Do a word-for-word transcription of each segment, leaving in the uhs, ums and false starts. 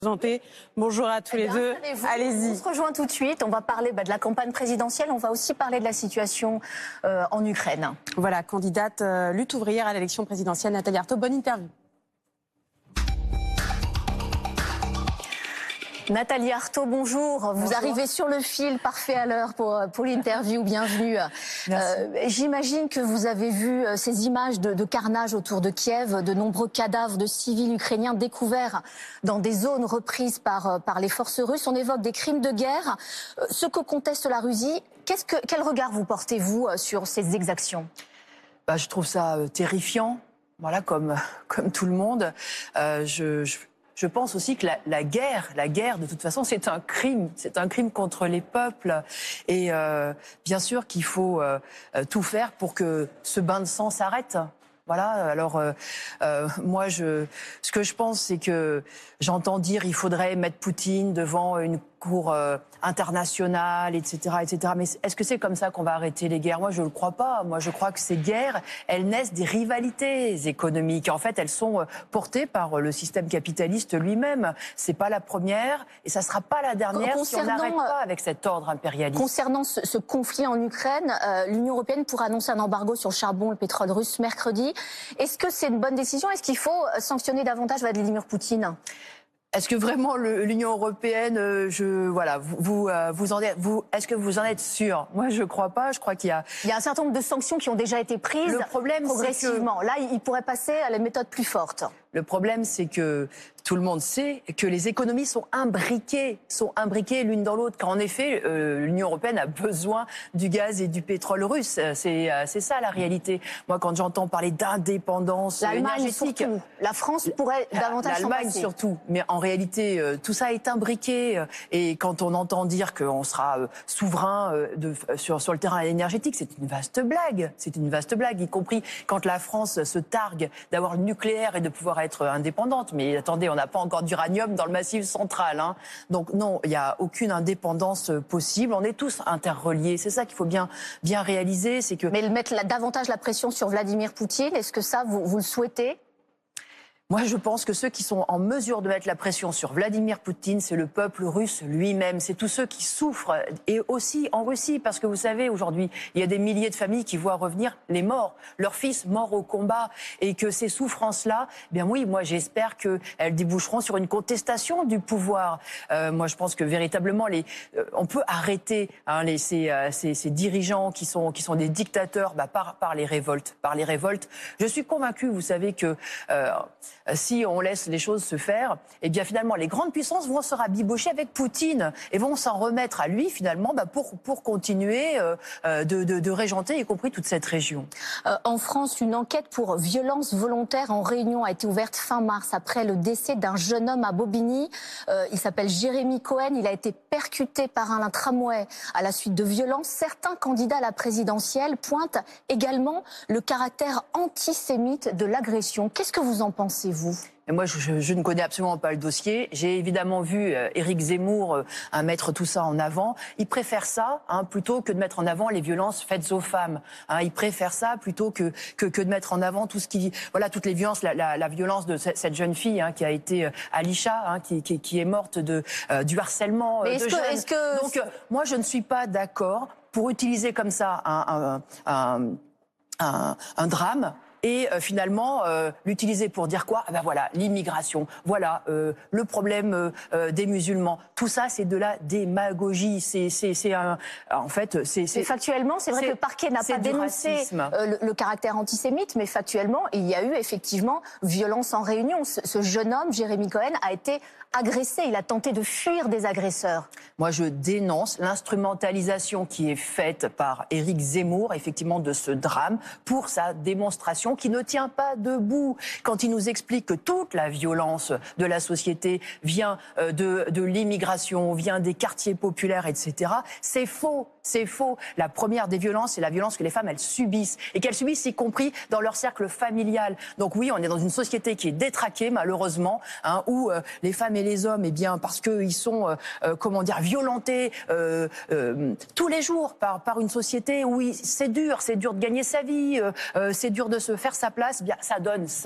Bonjour à tous les deux. Allez-y. On se rejoint tout de suite. On va parler bah, de la campagne présidentielle. On va aussi parler de la situation euh, en Ukraine. Voilà, candidate euh, lutte ouvrière à l'élection présidentielle, Nathalie Arthaud. Bonne interview. Nathalie Arthaud, bonjour. Vous bonjour. Arrivez sur le fil, parfait à l'heure pour, pour l'interview. Bienvenue. Euh, J'imagine que vous avez vu ces images de, de carnage autour de Kiev, de nombreux cadavres de civils ukrainiens découverts dans des zones reprises par, par les forces russes. On évoque des crimes de guerre, ce que conteste la Russie. Qu'est-ce que, quel regard vous portez-vous sur ces exactions ? Bah, je trouve ça euh, terrifiant, voilà, comme, comme tout le monde. Euh, je... je... Je pense aussi que la, la guerre, la guerre, de toute façon, c'est un crime. C'est un crime contre les peuples. Et euh, bien sûr qu'il faut euh, tout faire pour que ce bain de sang s'arrête. Voilà, alors euh, euh, moi, je, ce que je pense, c'est que j'entends dire qu'il faudrait mettre Poutine devant une cour euh, internationale, et cetera, et cetera. Mais est-ce que c'est comme ça qu'on va arrêter les guerres ? Moi, je ne le crois pas. Moi, je crois que ces guerres, elles naissent des rivalités économiques. En fait, elles sont portées par le système capitaliste lui-même. C'est pas la première et ça sera pas la dernière si on n'arrête pas avec cet ordre impérialiste. Concernant ce, ce conflit en Ukraine, euh, l'Union européenne pourrait annoncer un embargo sur le charbon, le pétrole russe mercredi. Est-ce que c'est une bonne décision ? Est-ce qu'il faut sanctionner davantage Vladimir Poutine ? Est-ce que vraiment l'Union européenne, euh, je voilà, vous vous, euh, vous en êtes, vous, est-ce que vous en êtes sûr ? Moi, je crois pas. Je crois qu'il y a il y a un certain nombre de sanctions qui ont déjà été prises. Le problème, progressivement. Que... Là, il pourrait passer à la méthode plus forte. Le problème, c'est que tout le monde sait que les économies sont imbriquées, sont imbriquées l'une dans l'autre. Car en effet, euh, l'Union européenne a besoin du gaz et du pétrole russe. C'est euh, c'est ça la réalité. Moi, quand j'entends parler d'indépendance énergétique, surtout. La France pourrait davantage s'en passer. L'Allemagne surtout. Mais en réalité, euh, tout ça est imbriqué. Et quand on entend dire qu'on sera euh, souverain euh, de, sur sur le terrain énergétique, c'est une vaste blague. C'est une vaste blague, y compris quand la France se targue d'avoir le nucléaire et de pouvoir être indépendante. Mais attendez, on n'a pas encore d'uranium dans le massif central. Hein. Donc non, il n'y a aucune indépendance possible. On est tous interreliés. C'est ça qu'il faut bien, bien réaliser. C'est que... Mais mettre la, davantage la pression sur Vladimir Poutine, est-ce que ça, vous, vous le souhaitez ? Moi, je pense que ceux qui sont en mesure de mettre la pression sur Vladimir Poutine, c'est le peuple russe lui-même. C'est tous ceux qui souffrent, et aussi en Russie, parce que vous savez, aujourd'hui, il y a des milliers de familles qui voient revenir les morts, leurs fils morts au combat, et que ces souffrances-là, eh bien oui, moi j'espère qu'elles déboucheront sur une contestation du pouvoir. Euh, moi, je pense que véritablement, les, euh, on peut arrêter hein, les, ces, euh, ces, ces dirigeants qui sont, qui sont des dictateurs bah, par, par les révoltes, par les révoltes. Je suis convaincue, vous savez que euh, si on laisse les choses se faire, eh bien finalement les grandes puissances vont se rabibocher avec Poutine et vont s'en remettre à lui finalement bah, pour, pour continuer euh, de, de, de régenter, y compris toute cette région. Euh, en France, une enquête pour violence volontaire en Réunion a été ouverte fin mars après le décès d'un jeune homme à Bobigny. Euh, il s'appelle Jérémy Cohen. Il a été percuté par un tramway à la suite de violences. Certains candidats à la présidentielle pointent également le caractère antisémite de l'agression. Qu'est-ce que vous en pensez, vous ? Et moi, je, je ne connais absolument pas le dossier. J'ai évidemment vu euh, Éric Zemmour euh, mettre tout ça en avant. Il préfère ça hein, plutôt que de mettre en avant les violences faites aux femmes. Hein, il préfère ça plutôt que, que que de mettre en avant tout ce qui, voilà, toutes les violences, la, la, la violence de cette, cette jeune fille hein, qui a été euh, Alisha, hein, qui, qui, qui est morte de euh, du harcèlement euh, de jeunes. Est-ce que... Donc, euh, moi, je ne suis pas d'accord pour utiliser comme ça un un, un, un, un drame. Et euh, finalement, euh, l'utiliser pour dire quoi ? Ah ben voilà, l'immigration, voilà, euh, le problème euh, des musulmans. Tout ça, c'est de la démagogie. C'est, c'est, c'est un, en fait, c'est... c'est factuellement, c'est vrai que le parquet n'a pas dénoncé euh, le, le caractère antisémite, mais factuellement, il y a eu effectivement violence en Réunion. Ce, ce jeune homme, Jérémy Cohen, a été agressé. Il a tenté de fuir des agresseurs. Moi, je dénonce l'instrumentalisation qui est faite par Éric Zemmour, effectivement, de ce drame, pour sa démonstration qui ne tient pas debout. Quand il nous explique que toute la violence de la société vient de, de l'immigration, vient des quartiers populaires, et cetera, c'est faux. C'est faux. La première des violences, c'est la violence que les femmes, elles subissent. Et qu'elles subissent y compris dans leur cercle familial. Donc oui, on est dans une société qui est détraquée, malheureusement, hein, où euh, les femmes et les hommes, eh bien, parce qu'ils sont, euh, euh, comment dire, violentés euh, euh, tous les jours par, par une société où il, c'est dur, c'est dur de gagner sa vie, euh, euh, c'est dur de se faire sa place, eh bien, ça donne ça.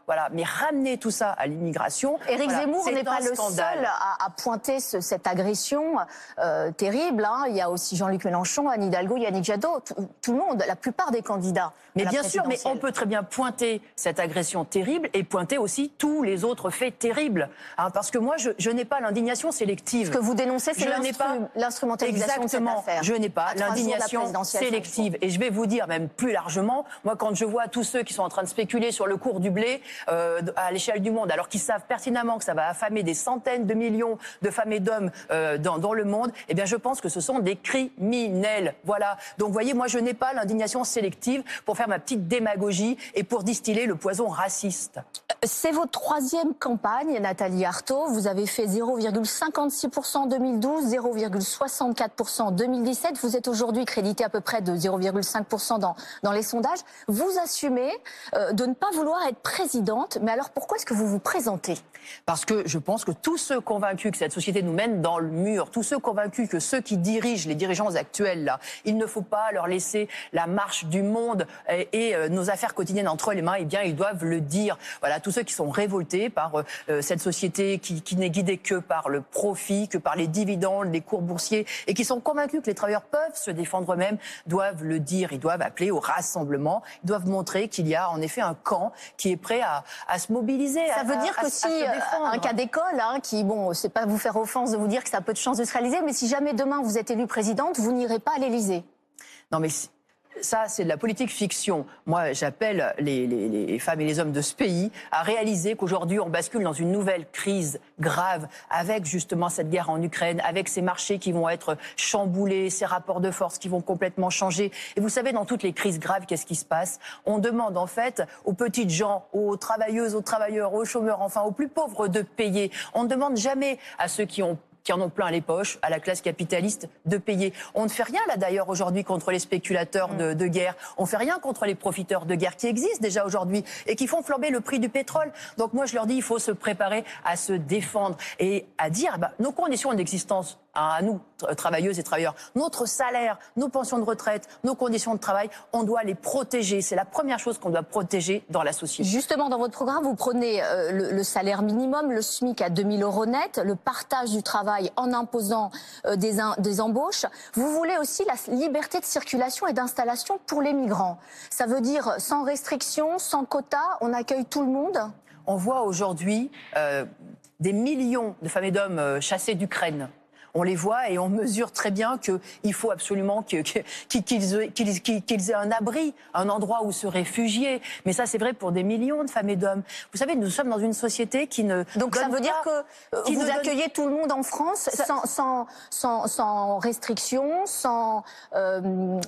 Voilà, mais ramener tout ça à l'immigration. Éric voilà, Zemmour n'est pas le scandale. seul à, à pointer ce, cette agression euh, terrible. Hein. Il y a aussi Jean-Luc Mélenchon, Anne Hidalgo, Yannick Jadot, tout, tout le monde, la plupart des candidats. Mais bien sûr, mais on peut très bien pointer cette agression terrible et pointer aussi tous les autres faits terribles. Hein, parce que moi, je, je n'ai pas l'indignation sélective. Ce que vous dénoncez, c'est l'instrumentalisation de cette affaire. Je n'ai pas l'indignation sélective. Et je vais vous dire, même plus largement, moi, quand je vois tous ceux qui sont en train de spéculer sur le cours du blé euh, à l'échelle du monde, alors qu'ils savent pertinemment que ça va affamer des centaines de millions de femmes et d'hommes euh, dans, dans le monde, eh bien, je pense que ce sont des criminels. Voilà. Donc, vous voyez, moi, je n'ai pas l'indignation sélective pour faire ma petite démagogie et pour distiller le poison raciste. C'est votre troisième campagne, Nathalie Arthaud. Vous avez fait zéro virgule cinquante-six pour cent en deux mille douze, zéro virgule soixante-quatre pour cent en deux mille dix-sept. Vous êtes aujourd'hui crédité à peu près de zéro virgule cinq pour cent dans, dans les sondages. Vous assumez euh, de ne pas vouloir être présidente. Mais alors pourquoi est-ce que vous vous présentez ? Parce que je pense que tous ceux convaincus que cette société nous mène dans le mur, tous ceux convaincus que ceux qui dirigent, les dirigeants actuels là, il ne faut pas leur laisser la marche du monde et, et euh, nos affaires quotidiennes entre les mains, eh bien ils doivent le dire. Voilà, tous ceux qui sont révoltés par euh, cette société qui, qui n'est guidée que par le profit, que par les dividendes, les cours boursiers, et qui sont convaincus que les travailleurs peuvent se défendre eux-mêmes, doivent le dire. Ils doivent appeler au rassemblement, ils doivent montrer qu'il y a en effet un camp qui est prêt à, à se mobiliser. Ça à, veut dire à, que à, si à un cas d'école, hein, qui, bon, c'est pas vous faire offense de vous dire que ça a peu de chances de se réaliser, mais si jamais demain vous êtes élue présidente, vous n'irez pas à l'Élysée. Non mais ça, c'est de la politique fiction. Moi, j'appelle les, les, les femmes et les hommes de ce pays à réaliser qu'aujourd'hui, on bascule dans une nouvelle crise grave avec justement cette guerre en Ukraine, avec ces marchés qui vont être chamboulés, ces rapports de force qui vont complètement changer. Et vous savez, dans toutes les crises graves, qu'est-ce qui se passe ? On demande en fait aux petites gens, aux travailleuses, aux travailleurs, aux chômeurs, enfin aux plus pauvres de payer. On ne demande jamais à ceux qui ont qui en ont plein les poches, à la classe capitaliste, de payer. On ne fait rien là d'ailleurs aujourd'hui contre les spéculateurs de, de guerre. On ne fait rien contre les profiteurs de guerre qui existent déjà aujourd'hui et qui font flamber le prix du pétrole. Donc moi je leur dis, il faut se préparer à se défendre et à dire, bah, nos conditions d'existence, à nous, travailleuses et travailleurs, notre salaire, nos pensions de retraite, nos conditions de travail, on doit les protéger. C'est la première chose qu'on doit protéger dans la société. Justement, dans votre programme, vous prenez euh, le, le salaire minimum, le SMIC à deux mille euros net, le partage du travail en imposant euh, des, in, des embauches. Vous voulez aussi la liberté de circulation et d'installation pour les migrants. Ça veut dire sans restriction, sans quota, on accueille tout le monde ? On voit aujourd'hui euh, des millions de femmes et d'hommes euh, chassés d'Ukraine. On les voit et on mesure très bien qu'il faut absolument qu'ils qu'ils, qu'ils, qu'ils aient un abri, un endroit où se réfugier. Mais ça, c'est vrai pour des millions de femmes et d'hommes. Vous savez, nous sommes dans une société qui ne... Donc ça veut dire que vous accueillez donne... tout le monde en France ça... sans, sans, sans, sans restriction, sans... Euh,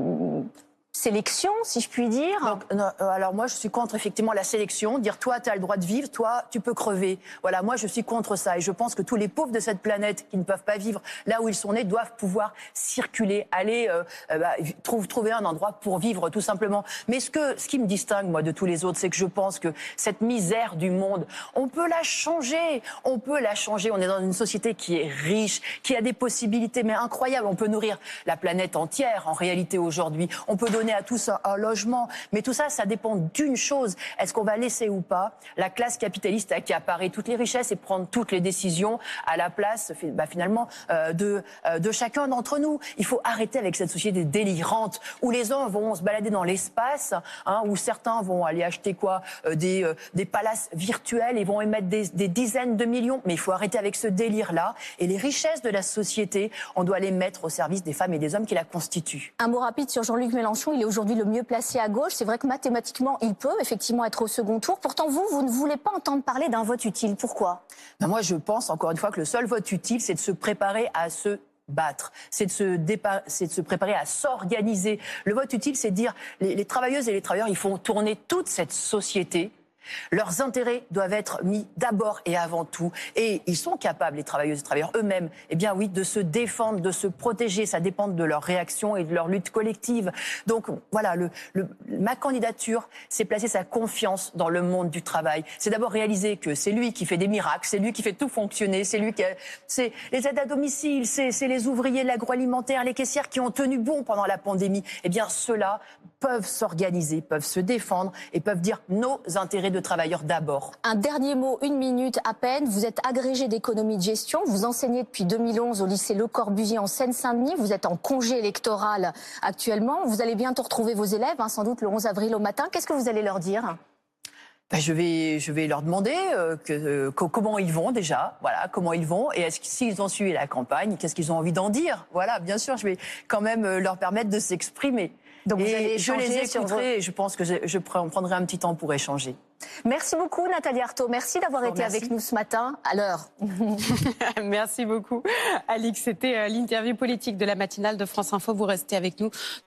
sélection, si je puis dire. Donc, non, alors moi, je suis contre effectivement la sélection, dire toi, tu as le droit de vivre, toi, tu peux crever. Voilà, moi, je suis contre ça. Et je pense que tous les pauvres de cette planète qui ne peuvent pas vivre là où ils sont nés doivent pouvoir circuler, aller euh, bah, trouve, trouver un endroit pour vivre, tout simplement. Mais ce, que, ce qui me distingue, moi, de tous les autres, c'est que je pense que cette misère du monde, on peut la changer. On peut la changer. On est dans une société qui est riche, qui a des possibilités, mais incroyables. On peut nourrir la planète entière, en réalité, aujourd'hui. On peut donner à tous un, un logement. Mais tout ça, ça dépend d'une chose. Est-ce qu'on va laisser ou pas la classe capitaliste accaparer toutes les richesses et prendre toutes les décisions à la place, bah, finalement, euh, de, euh, de chacun d'entre nous? Il faut arrêter avec cette société délirante où les gens vont se balader dans l'espace, hein, où certains vont aller acheter quoi euh, des, euh, des palaces virtuels et vont émettre des, des dizaines de millions. Mais il faut arrêter avec ce délire-là. Et les richesses de la société, on doit les mettre au service des femmes et des hommes qui la constituent. Un mot rapide sur Jean-Luc Mélenchon. Il est aujourd'hui le mieux placé à gauche. C'est vrai que mathématiquement, il peut effectivement être au second tour. Pourtant, vous, vous ne voulez pas entendre parler d'un vote utile. Pourquoi ? Ben moi, je pense, encore une fois, que le seul vote utile, c'est de se préparer à se battre, c'est de se dépa- c'est de se préparer à s'organiser. Le vote utile, c'est de dire les, les travailleuses et les travailleurs, ils font tourner toute cette société. Leurs intérêts doivent être mis d'abord et avant tout. Et ils sont capables, les travailleuses et travailleurs eux-mêmes, eh bien oui, de se défendre, de se protéger. Ça dépend de leur réaction et de leur lutte collective. Donc voilà, le, le, ma candidature, c'est placer sa confiance dans le monde du travail. C'est d'abord réaliser que c'est lui qui fait des miracles, c'est lui qui fait tout fonctionner, c'est lui qui a, c'est les aides à domicile, c'est, c'est les ouvriers de l'agroalimentaire, les caissières qui ont tenu bon pendant la pandémie. Eh bien ceux-là peuvent s'organiser, peuvent se défendre et peuvent dire nos intérêts de travailleurs d'abord. Un dernier mot, une minute à peine. Vous êtes agrégé d'économie de gestion. Vous enseignez depuis deux mille onze au lycée Le Corbusier en Seine-Saint-Denis. Vous êtes en congé électoral actuellement. Vous allez bientôt retrouver vos élèves, hein, sans doute le onze avril au matin. Qu'est-ce que vous allez leur dire ? Ben, je vais, je vais leur demander euh, que, euh, que, comment ils vont déjà, voilà, comment ils vont, et est-ce que s'ils ont suivi la campagne, qu'est-ce qu'ils ont envie d'en dire, voilà, bien sûr, je vais quand même euh, leur permettre de s'exprimer. Donc et vous allez je les échanger sur écouterai, et je pense que je, je prendrai un petit temps pour échanger. Merci beaucoup Nathalie Arthaud, merci d'avoir été merci. avec nous ce matin à l'heure. Merci beaucoup Alix, c'était l'interview politique de la matinale de France Info, vous restez avec nous.